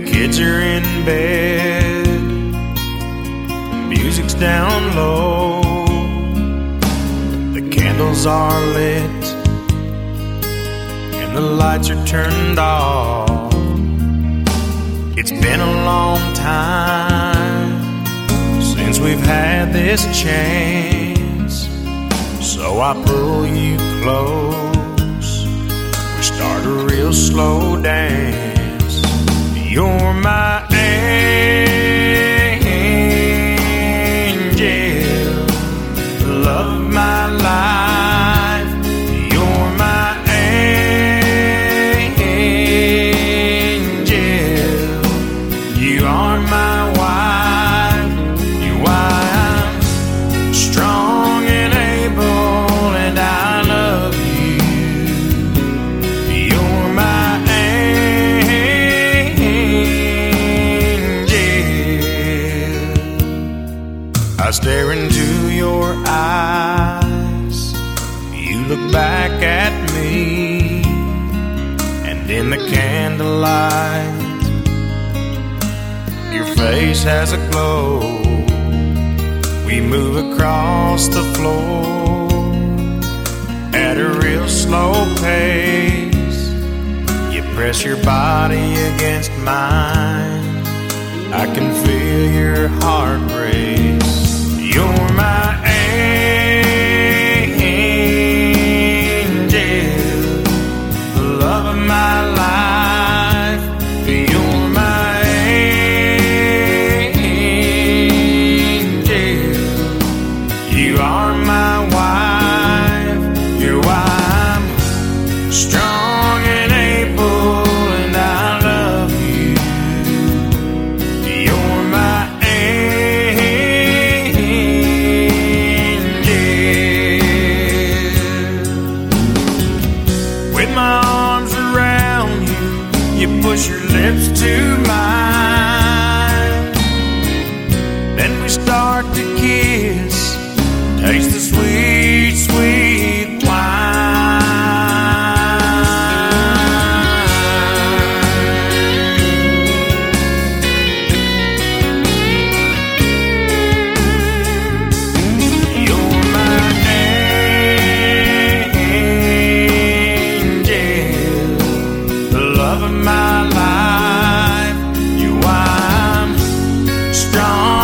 Kids are in bed, music's down low, the candles are lit, and the lights are turned off. It's been a long time since we've had this chance, so I pull you close, we start a real slow dance. You're my angel, love of my life. You're my angel, you are my wife. You're why I'm strong and able, and I love you. You're my I stare into your eyes, you look back at me, and in the candlelight, your face has a glow. We move across the floor at a real slow pace. You press your body against mine, I can feel your heart race. You're my angel, the love of my life. You're my angel, you are my wife. You're why I'm strong and able, and I love you. You're my push your lips to mine, then we start to kiss, taste the sweet, sweet You're my angel, the love of my life. You why I'm strong